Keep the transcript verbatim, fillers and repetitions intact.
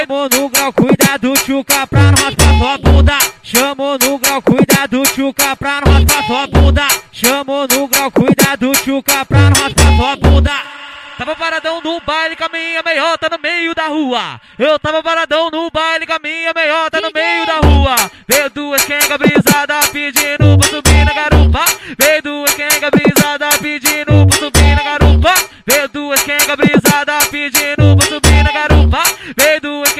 Chamou no grau, cuidado, tchuca, pra não raspar sua bunda. Chamou no grau, cuidado, tchuca, pra não raspar sua bunda. Chamou no grau, cuidado, tchuca, pra não raspar sua bunda. Tava paradão no baile com a minha meiota no meio da rua. Eu tava paradão no baile com a minha meiota no meio da rua. Veio duas quenga brisada pedindo pra subir na garupa. Veio duas quenga brisada.